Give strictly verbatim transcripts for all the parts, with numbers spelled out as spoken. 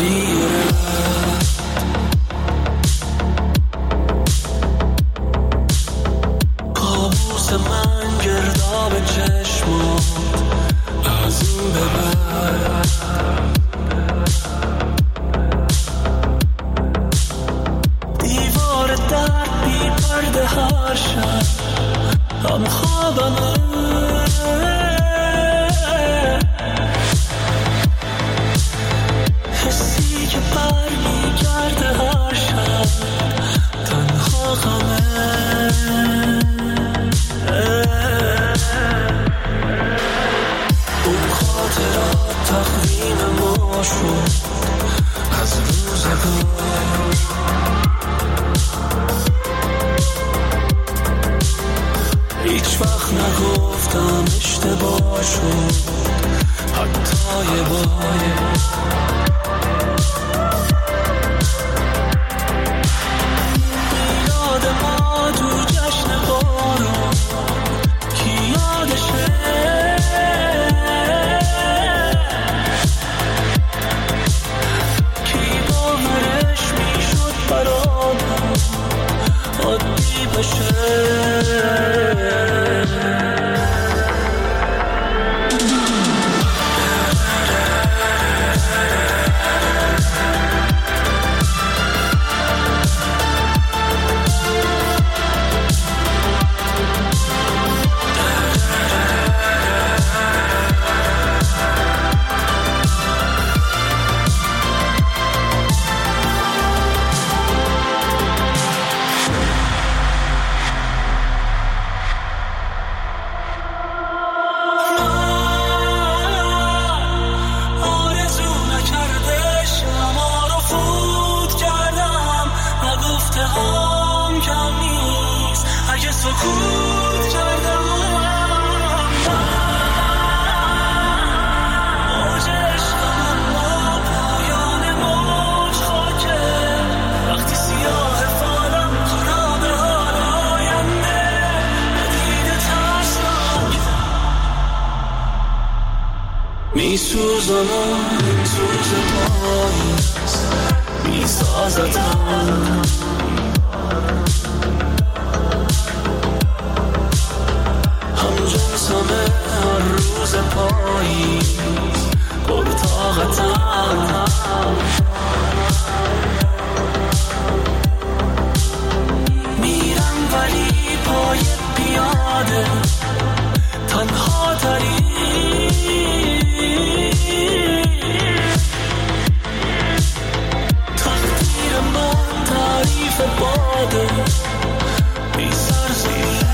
تغییره. کابوس من گرداب چشمات از این به بعد دیوار در بی پرده هر شب هم خوابمه. حسی که بر می کرده هر شب تنها غمه. اون خاطرات تقویم ما شد از روزگار. هیچ وقت نگفتم اشتباه شد حتی یه بار. میلاد ما تو جشن بارون کی یادشه؟ کی باورش میشد برامون عادی بشه؟ میسوزم این سوز پاییز میسازدم. همجنسم هر روز پاییز پرطاقتم. میرم ولی پای پیاده تنها تری. تقدیر من تعریف باده بی سرزیر.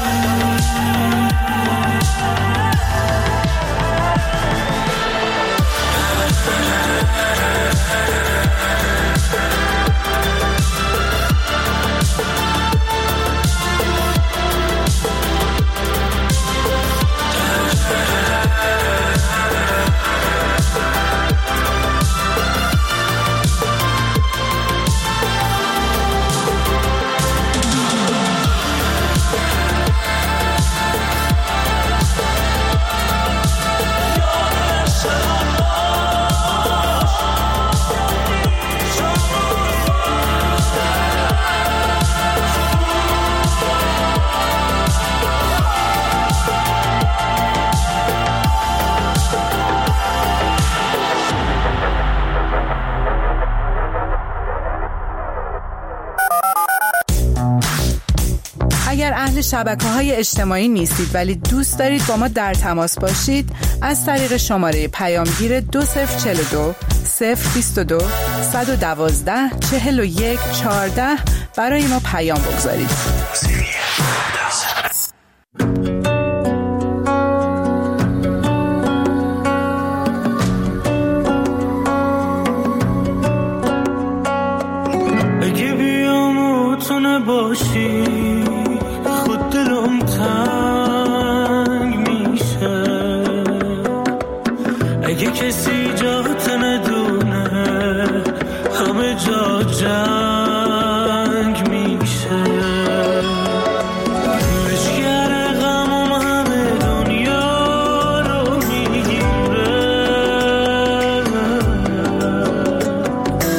اگر اهل شبکه‌های اجتماعی نیستید ولی دوست دارید با ما در تماس باشید، از طریق شماره پیامگیر دو صفر چهل و دو صفر بیست و دو صد و دوازده چهل و یک چهارده برای ما پیام بگذارید. اگه بیاموتونه باشی خود دلم تنگ میشه. اگه کسی جات ندونه همه جا جنگ میشه. مشگر غمم همه دنیا رو میگیره.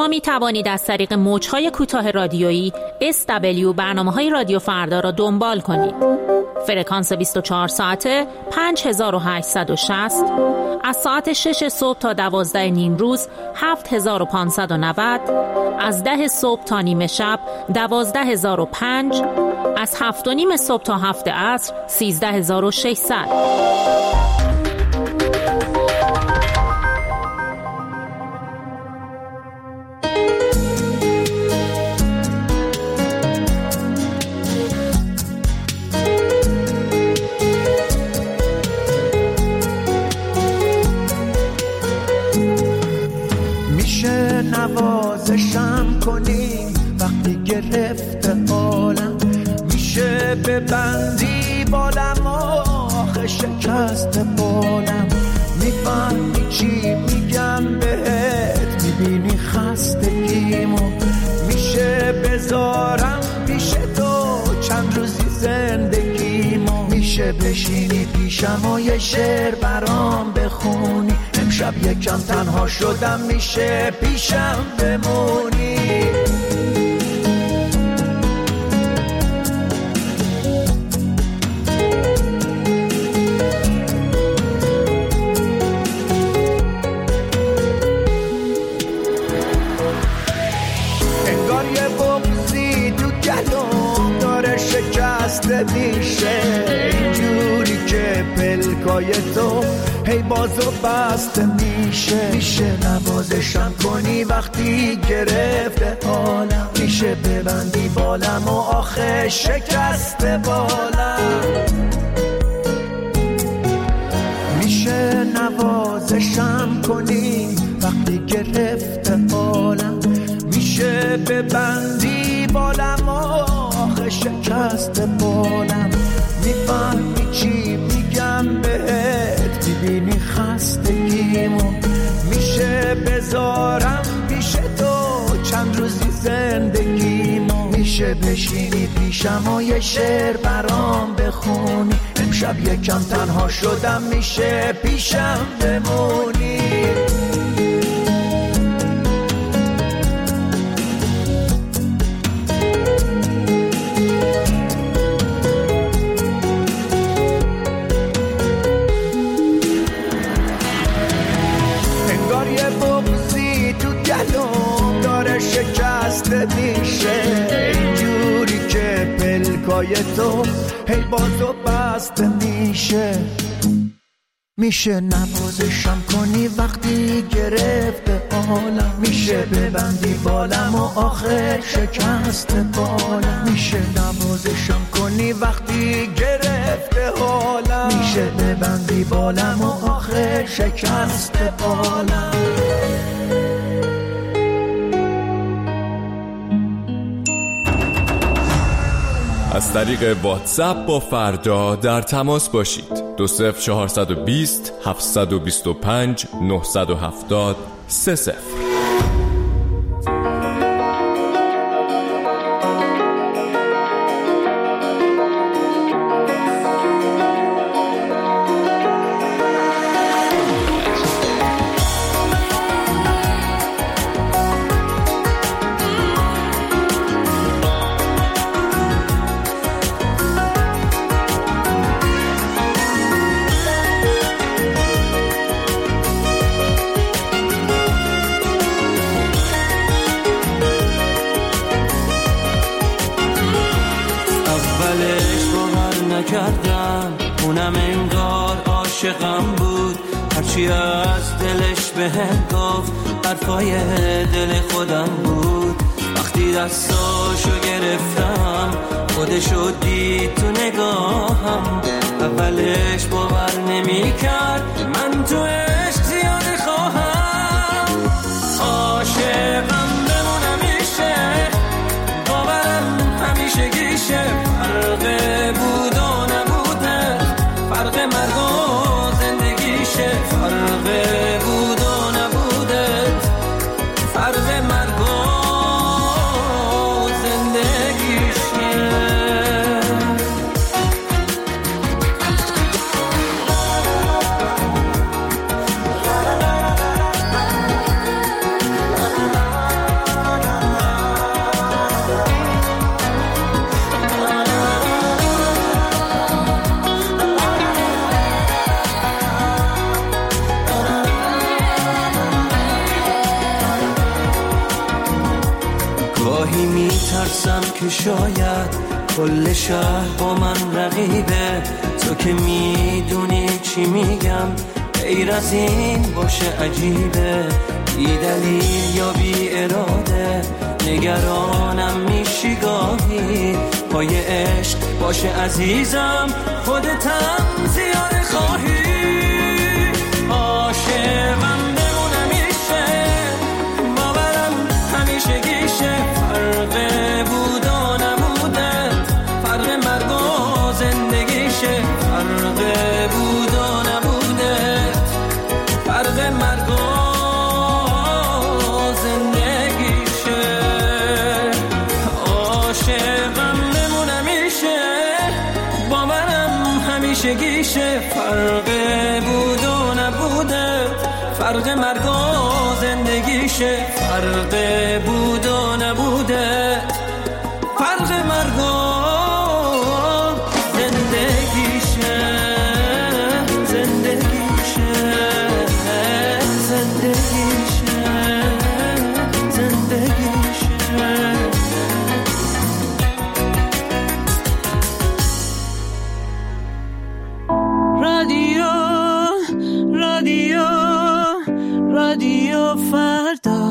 شما می توانید از طریق موج‌های کوتاه رادیویی اس دبلیو برنامه‌های رادیو فردا را دنبال کنید. فرکانس بیست و چهار ساعته پنج هزار و هشتصد و شصت، از ساعت شش صبح تا دوازده نیم روز هفت هزار و پانصد و نود، از ده صبح تا نیمه شب دوازده هزار و پنج، از هفت و نیم صبح تا هفت عصر سیزده هزار و ششصد. نوازشم کنی وقتی گرفته حالم، میشه ببندی بالم آخه شکست بالم، میفهمی چی میگم بهت، میبینی خستگیمو، میشه بذارم پیش تو چند روزی زندگیمو، میشه بشینی پیشم و یه شعر برام بخونی، امشب یکم تنها شدم میشه پیشم بمونی. انگار یه بغضی تو گلوم داره شکسته میشه، اینجوری که پلکای تو هی بازو بسته میشه، میشه نوازشم کنی وقتی گرفته حالم، میشه ببندی بالم و آخه شکسته بالم، میشه نوازشم کنی وقتی گرفته حالم، میشه ببندی بالم و آخه شکسته بالم، میفهمی چی میگم بهت، میبینی خستگیمو، میشه بذارم پیش تو چند روزی زندگیمو، میشه بشینی پیشم و یه شعر برام بخونی، امشب یکم تنها شدم میشه پیشم بمونی. شکسته میشه، اینجوری که پلکای تو هی بازو بسته میشه، میشه نوازشم کنی وقتی گرفته حالم، میشه ببندی بالم و آخه شکسته بالم، میشه نوازشم کنی وقتی گرفته حالم، میشه ببندی بالم و آخه شکسته بالم. از طریق واتساپ با فردا در تماس باشید. دو صفر چهارصد و بیست هفتصد و بیست و پنج نهصد و هفتاد سه صفر. کردم اونم انگار عاشقم بود، هرچی از دلش بهم گفت حرفای دل خودم بود، وقتی دستاشو گرفتم خودشو دید تو نگاهم، اولش باور نمی کرد من تو عشق زیاده خواهم، عاشقم بمونم میشه باورم همیشه گیشه، فرق بود و نبوده فرق مرگ و زندگیشه، فرق بود و نبوده فرق مرگ و زندگیشه. گاهی میترسم که شاید کل شهر با من رقیبه، تو که میدونی چی میگم غیر از این باشه عجیبه، بی دلیل یا بی اراده نگرانم میشی گاهی، پای عشق باشه عزیزم خودتم زیاده خواهی، عاشقم بمونم میشه باورم همیشه گیشه، فرق بود و نبوده فرق مرگ و زندگیشه، فرق بود و نبوده فرق مرگ و زندگیشه، عاشقم بمونم میشه باورم همیشه گیشه، فرق بود و نبوده فرق مرگ و زندگیشه، فرق بود و نبوده فرق مرگ و زندگیشه، زندگیشه زندگیشه زندگیشه. رادیو رادیو رادیو فردا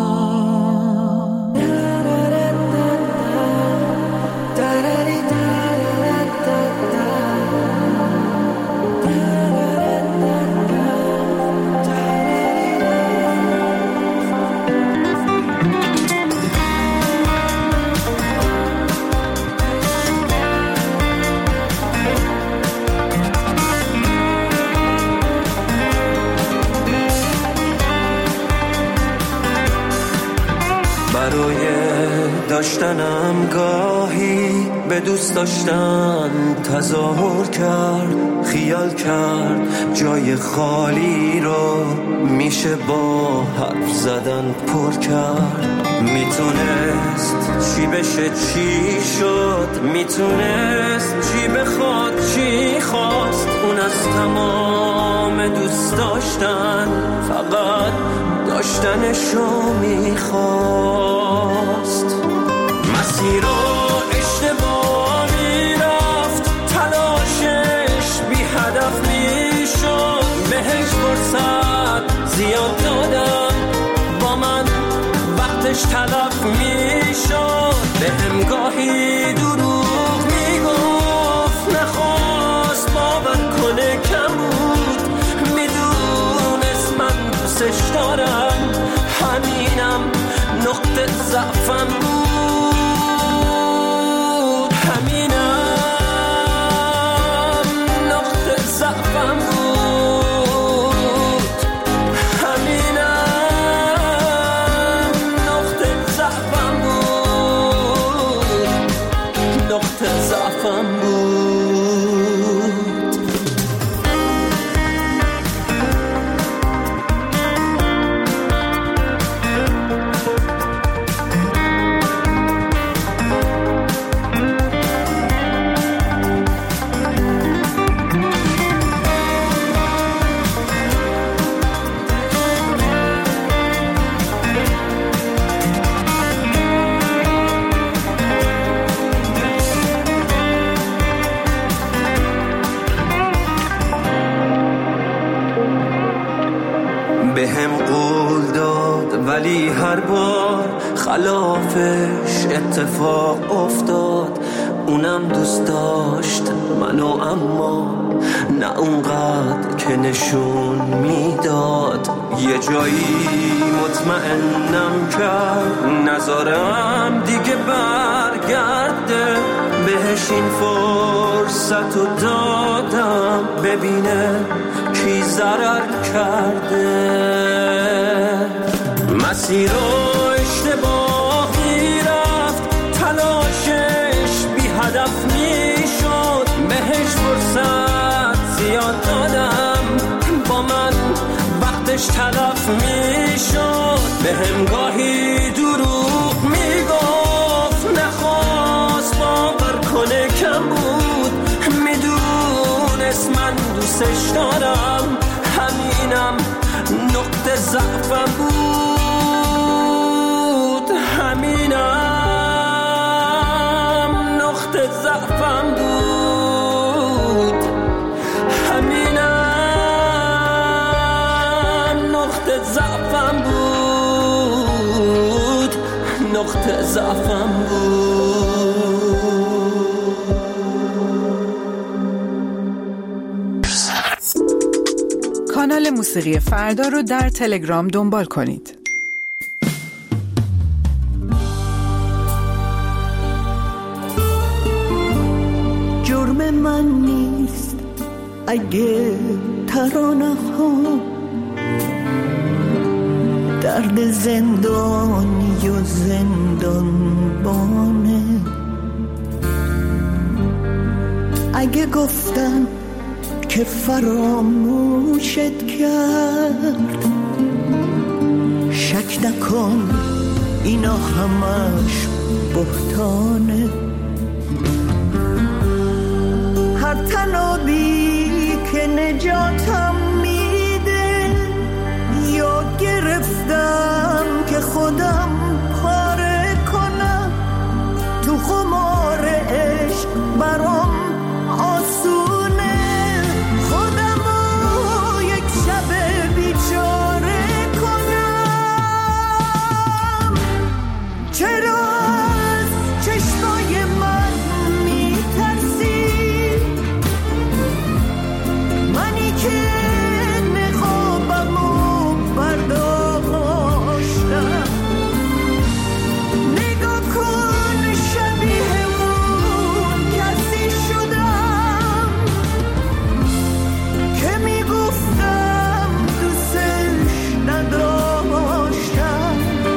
برای داشتنم گاهی به دوست داشتن تظاهر کرد، خیال کرد جای خالی رو میشه با حرف زدن پر کرد، میتونست چی بشه چی شد، میتونست چی بخواد چی خواست، اون از تمام دوست داشتن فقط داشتنشو میخواست، مسیر رو اشتباه میرفت تلاشش بی هدف میشد، بهش فرصت زیاد دادم با من وقتش تلف میشد، به هم گاهی دروغ میگفت نخواست باور کنه کم بود، میدونست من دوستش دارم همینم نقطه ضعفم بود، همینم نقطه ضعفم بود، همینم نقطه ضعفم بود، نقطه ضعفم بود. به هم قول داد ولی هر بار خلافش اتفاق افتاد، اونم دوست داشت منو اما نه اونقدر که نشون میداد، یه جایی مطمئنم کرد نذارم دیگه برگرده، بهش این فرصت رو دادم ببینه کی ضرر کرده، مسیر رو اشتباه میرفت تلاشش بی هدف میشد، بهش فرصت زیاد دادم با من وقتش تلف میشد، به هم گاهی دروغ میگفت نخواست باور کنه کم بود، میدونست من دوستش دارم همینم نقطه ضعفم بود، همینم ضعفم بود، همینم نقطه ضعفم بود، نقطه ضعفم بود. کانال موسیقی فردا رو در تلگرام دنبال کنید. جرم من نیست اگه ترانه ها درد زندانی و زندانبانه، اگه گفتم که فراموشت کرد شک نکن اینا همش بهتانه. هر تنابی که نجاتم میده یا گرفتم که خودم پاره کنم، تو خمار عشق برام آسونه خودمو یک شب بیچاره کنم. چرا از چشمای من میترسی؟ منی که نقابمو برداشتم. نگاه کن شبیه اون کسی شدم که میگفتم دوستش نداشتم.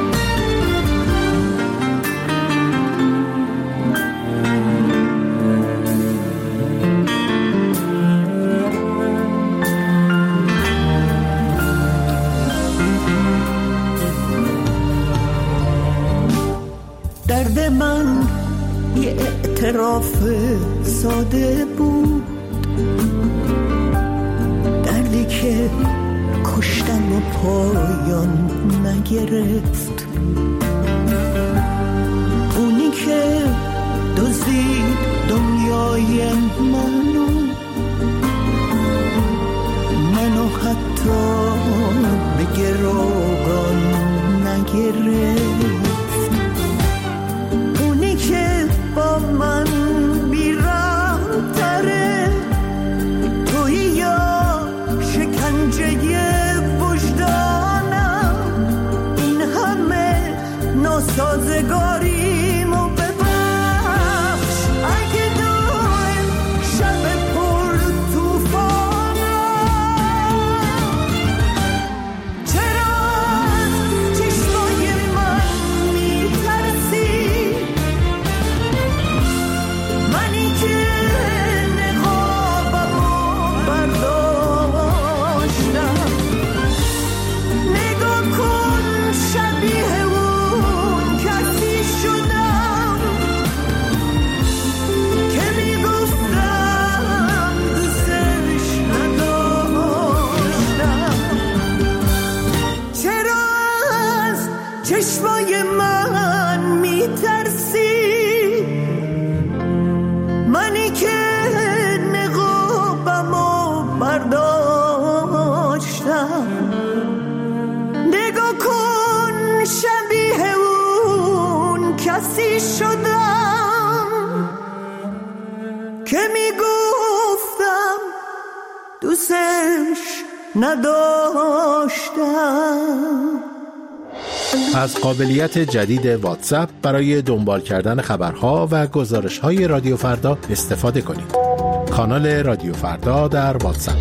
درد من یه اعتراف ساده بود، دردی که کشتن و پایان نگرفت، اونی که دزدید دنیای منو منو حتی به گروگان نگرفت، اونی که با من بیرحم تره توی یا شکنجه وجدانم. این همه ناسازگاریمو ببخش اگه دایم شب پر توفانم. چرا از چشمای من میترسی؟ منی که نقابمو برداشتم. نگاه کن شبیه اون کسی شدم که میگفتم دوستش نداشتم. چرا از چشمای من میترسی؟ منی که نقابمو برداشتم. نگاه کن شبیه اون کسی شدم که میگفتم دوستش نداشتم. از قابلیت جدید واتساپ برای دنبال کردن خبرها و گزارش‌های رادیو فردا استفاده کنید. کانال رادیو فردا در واتساپ.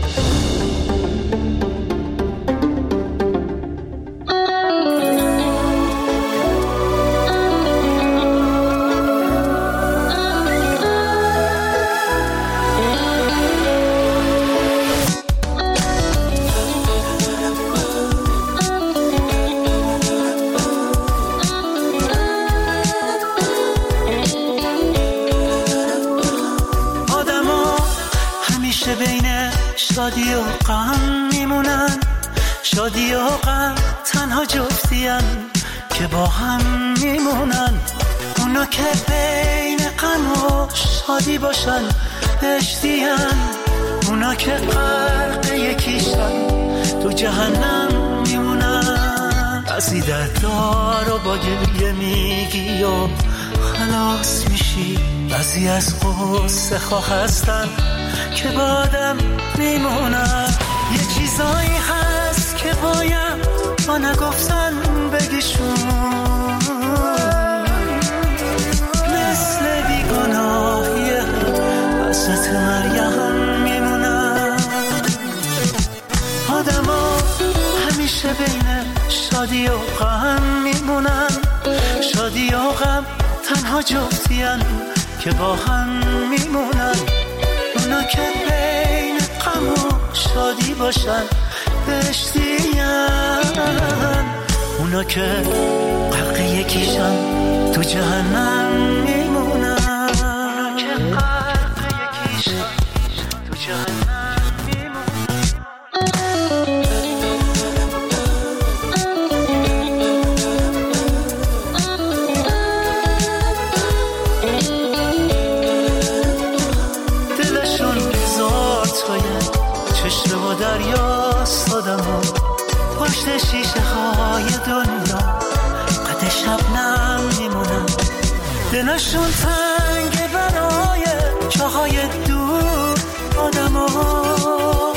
شادی و غم میمونن، شادی و غم تنها جفتین که با هم میمونن. اونا که بین غم و شادی باشن بهشتین، اونا که غرق یکیشن تو جهنم میمونن. بعضی دردار رو با گریه میگی و خلاص میشی، بعضی از قصه خواه هستن که بادم میمونن. یه چیزایی هست که باید با نگفتن بگیشون، مثل بیگناهیه حضرت مریم میمونن. آدم ها همیشه بین شادی و غم میمونن، شادی و غم تنها جفتین که با هم میمونن. اونا که بین غم و شادی باشن بهشتین، اونا که غرق یکیشن تو جهنم میمونن. اونا که غرق یکیشن تو جهنم میمونن. دلشون هزار تایه چشمه و دریاست، آدم پشت شیشه های دنیا قد شبنم میمونن. دلشون تنگه برای جاهای دور، آدم ها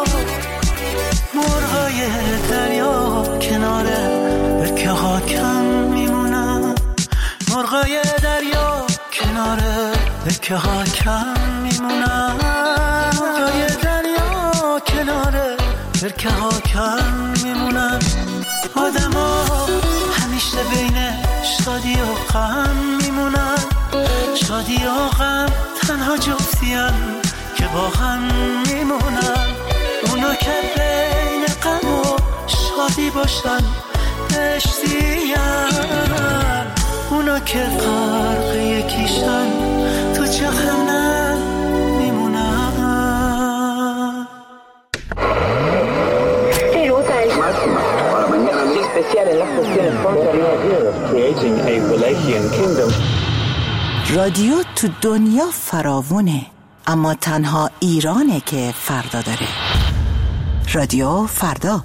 مرغای دریا کنار برکه ها کم میمونن. مرغای دریا کنار برکه ها کم میمونن. مرغای دریا کنار برکه ها کم میمونن. آدم ها همیشه بین شادی و غم میمونن، شادی و غم تنها جفتین که با هم میمونن. اونا که بین غم و شادی باشن بهشتین، اونا که غرق یکیشن تو جهنم میمونن. رادیو تو دنیا فراوونه، اما تنها ایرانه که فردا داره. رادیو فردا.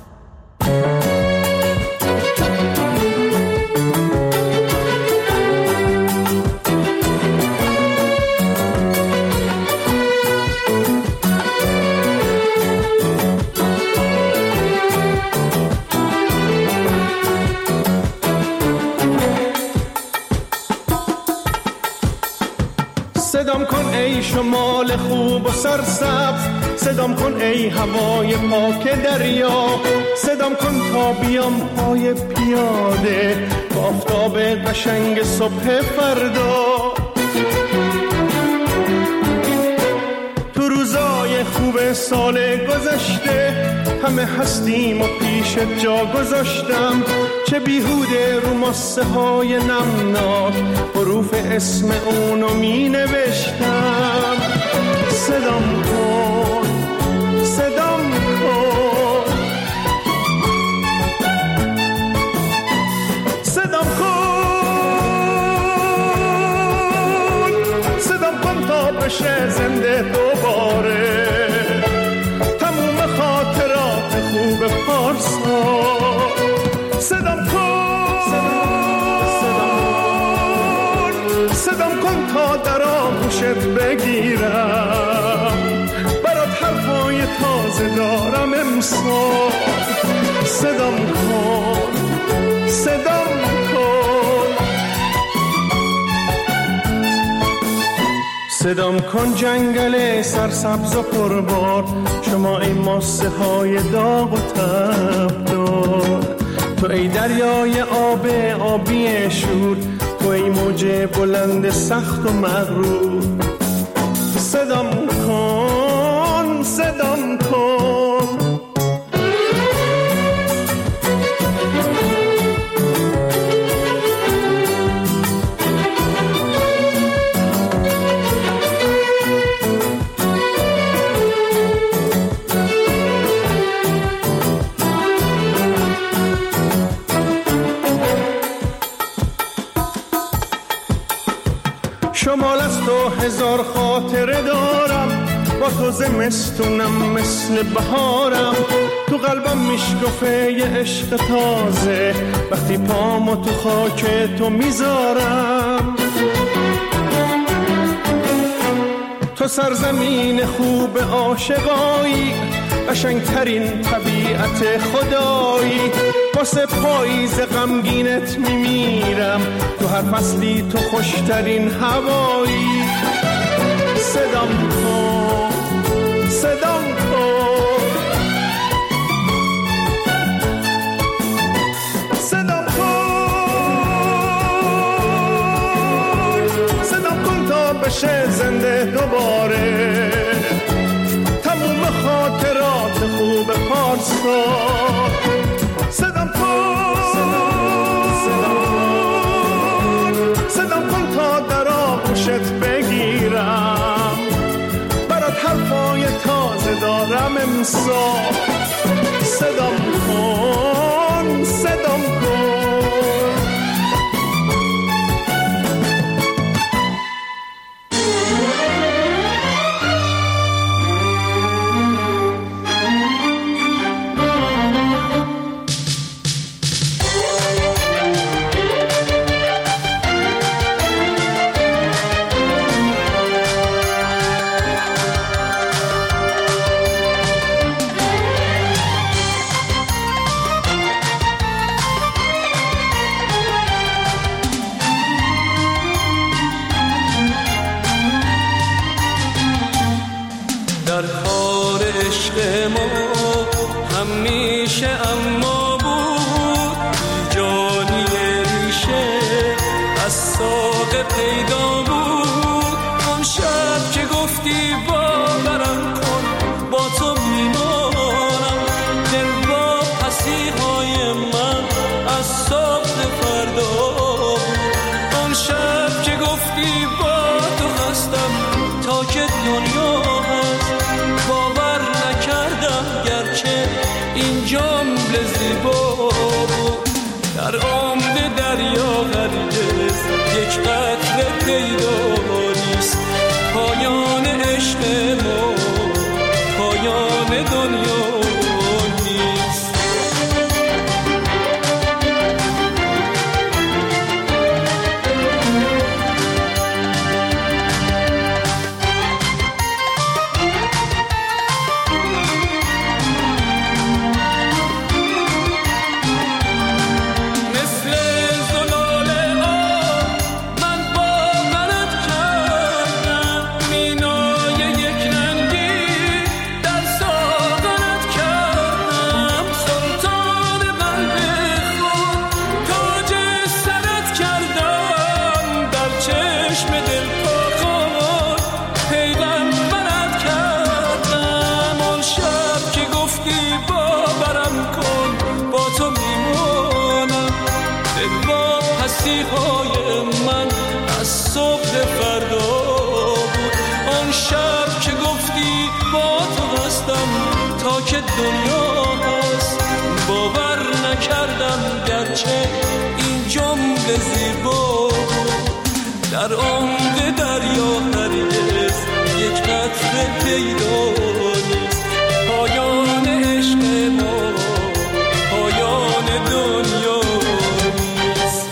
صدام کن ای شمال خوب و سرسبز، صدام کن ای هوای پاک دریا، صدام کن تا بیام پای پیاده با آفتاب قشنگ صبح فردا. تو روزای خوب سال گذشته همه هستیم و پیش جا گذاشتم، چه بیهوده رو ماسه های نمناک حروف اسم اونو می نوشتم. صدام کن صدام کن صدام کن صدام کن تا بشه زنده دوباره تموم خاطرات خوب پارسا. صدام کن صدام کن تا در آغوشت بگیرم، برات حرفای تازه دارم امسال. صدام کن صدام کن صدام کن جنگل سرسبز و پربار، شما ای ماسه های داغ و تبدار، تو ای دریای آب آبی شور، تو ای موج بلند سخت و مغرور. صدام کن صدام کن شمال از تو هزار خاطره دارم، با تو زمستونم مثل بهارم، تو قلبم میشکفه یه عشق تازه وقتی پامو تو خاک تو میذارم. تو سرزمین خوب عاشقایی، قشنگترین طبیعت خدایی، واسه پاییز غمگینت میمیرم، تو هر فصلی تو خوشترین هوایی. صدام کن صدام کن صدام کن صدام کن تا بشه زنده دوباره تموم خاطرات خوب پارسا. صدام کن صدام کن تا در آغوشت بگیرم، برات حرفای تازه دارم امسال. صدام کن صدام کن در عمق دریا هرگز یک قطره پیدا نیست. پایان عشق ما پایان دنیا نیست.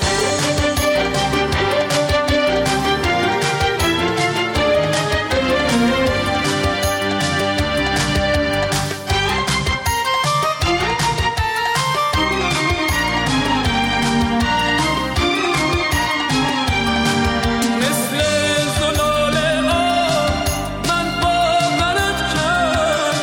مثل زلال آب من باورت کردم،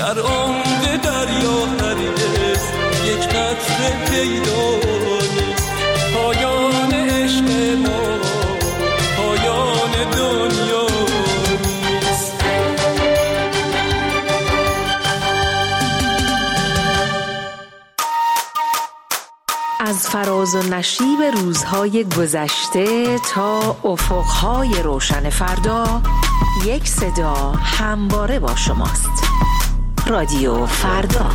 در عمق دریا هرگز یک قطره پیدا نیست. پایان عشق ما پایان دنیا نیست. از فراز و نشیب روزهای گذشته تا افقهای روشن فردا، یک صدا همواره با شماست. رادیو فردا.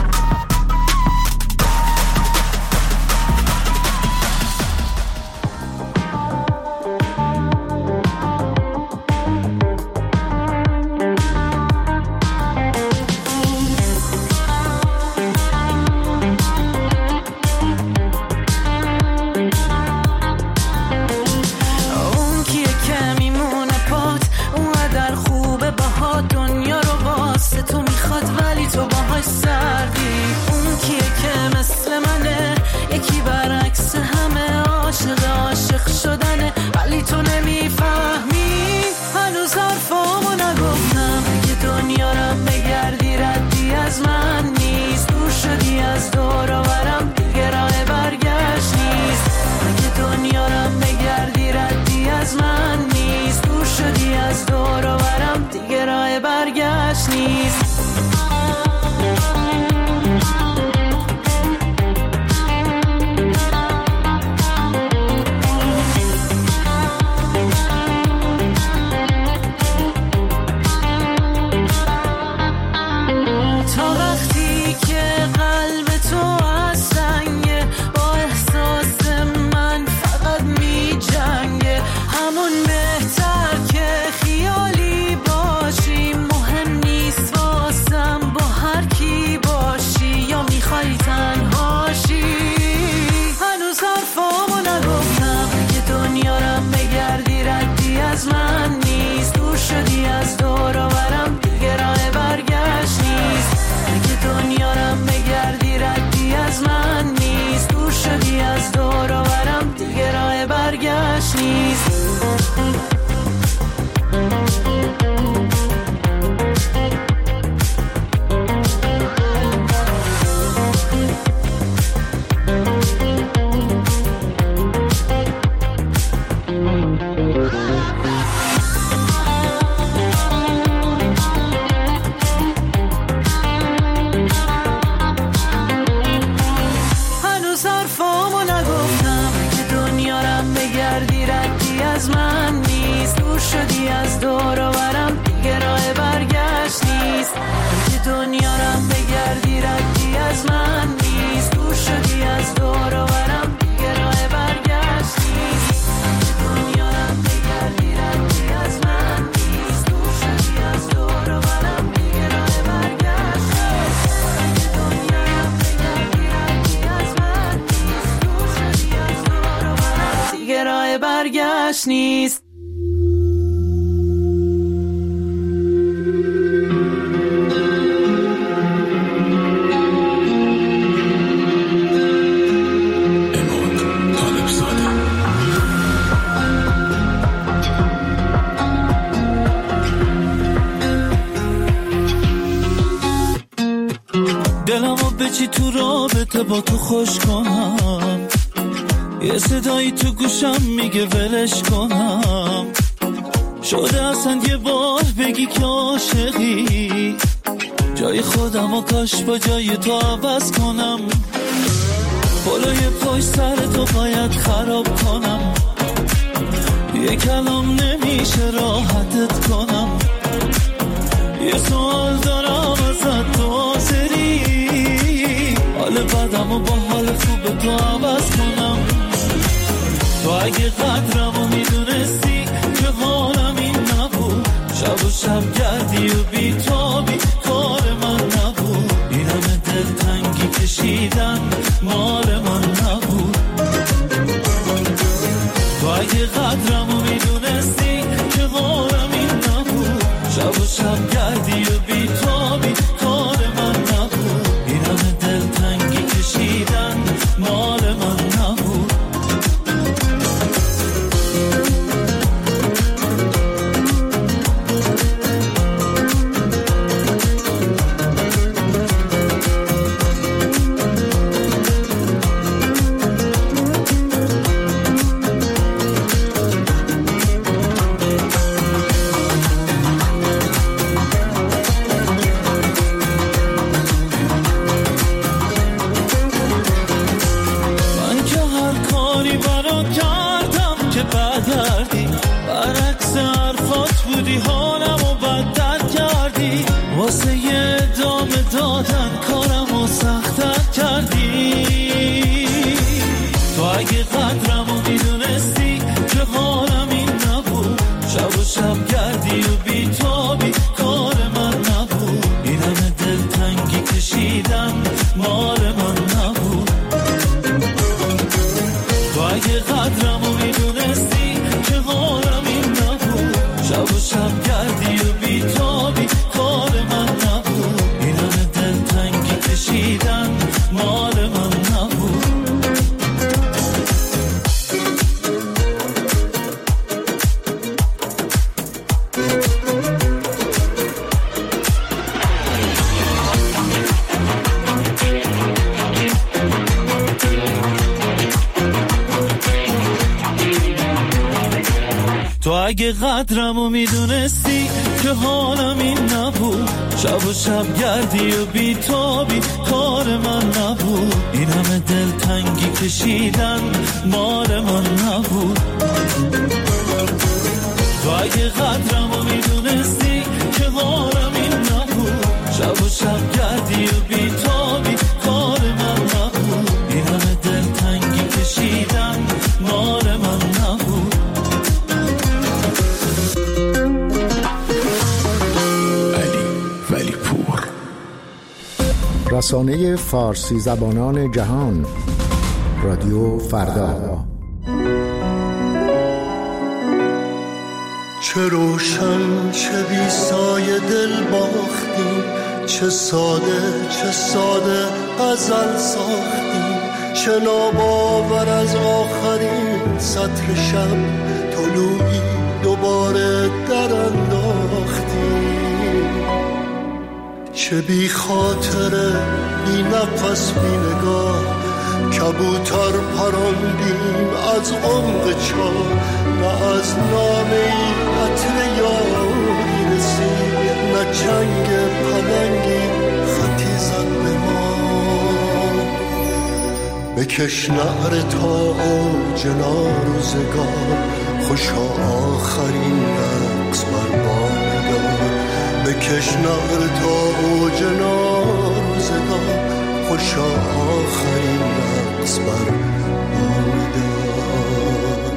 نیست. دلمو به چی تو رابطه با تو خوش کنم، یه صدایی تو گوشم میگه ولش کنم. شده اصلا یه بار بگی که عاشقی، جای خودم و کاش با جای تو عوض کنم. بالای پای سر تو باید خراب کنم، یه کلام نمیشه راحتت کنم. یه سوال دارم ازت، تو حاضری حال بدم و با حال خوب تو عوض کنم؟ تو اگه قدرمو میدونستی که حالم این نبود، شب و شب گردی و بی تابی کار من نبود. این همه دلتنگی کشیدن مال من نبود. تو اگه قدرمو میدونستی که حالم این نبود، شب و شب گردی و بی تابی کار من نبود. این همه دلتنگی کشیدن مال من نبود. گردی و بیتابی کار من نبود، این همه دلتنگی کشیدن مال من نبود. تو اگه قدرمو میدونستی که حالم این نبود، شب و شب گردی و بیتابی کار من نبود، این همه دلتنگی کشیدن مال من نبود. تو اگه قدرمو میدونستی که حالم این نبود، شب و شب گردی و بیتابی کار من نبود، این همه دلتنگی کشیدن مال من نبود. رسانه فارسی زبانان جهان، رادیو فردا. چه روشن چه بی سایه دل باختیم، چه ساده چه ساده غزل ساختیم، چه ناباور از آخرین سطر شب طلوعی دوباره در انداختیم. چه بی خاطره بی نفس بی نگاه کبوتر پراندیم از عمق چاه، نه از نامه ای عطر یاری رسید، نه چنگ پلنگی خطی زد به ما. بکش نعره تا اوج ناروزگار، خوشا آخرین رقص بر بام دار. بکش نعره تا اوج ناروزگار، خوشا آخرین رقص بر بام دار.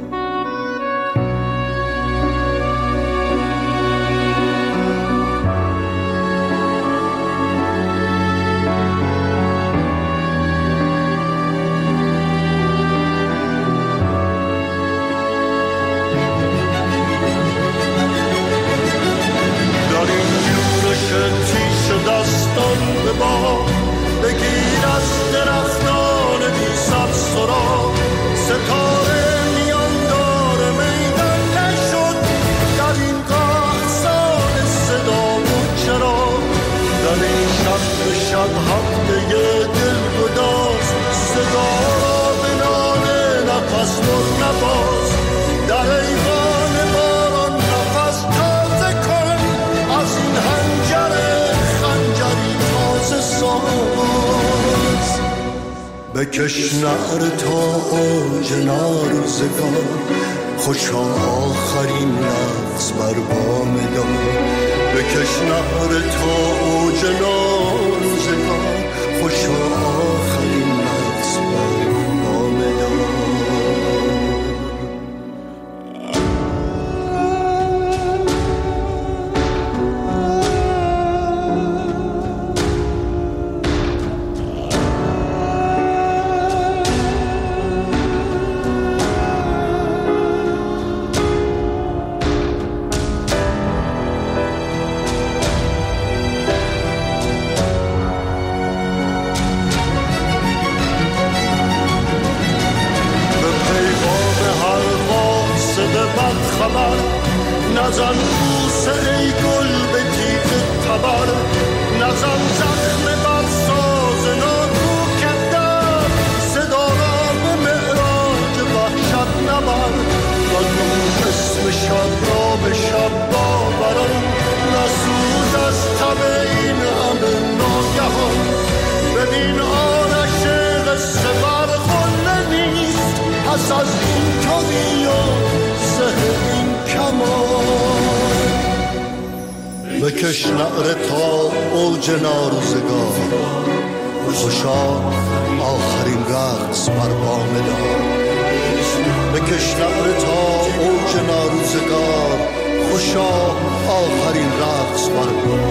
بگیر از درختان بی سر سراغ، ستاره میاندار میدان نشد در این قحطان صدا و چراغ. در این شب به شب هفته دل گداز، صدا را به ناله نفس در نباز. در ایوان باران نفس تازه کن، از این هنجره خنجری تازه ساز. بکش نعره تا اوج ناروزگار، خوشا آخرین رقص بر بام دار. بکش نعره تا اوج ناروزگار، خوشا آخرین رقص بر بام دار. نزن بوسه ای گل به تیغ تبر، نزن زخم بر ساز ناکو کدر، صدا را به معراج وحشت نبر. نگو اسم شب را به شب باوران، نسوز از تب این همه ناگهان. ببین آرش قصه برخوانده نیست، پس از این توی و زهر این کمان. بکش نعره تا اوج ناروزگار، خوشا آخرین رقص بر بام دار. بکش نعره تا اوج ناروزگار، خوشا آخرین رقص بر بام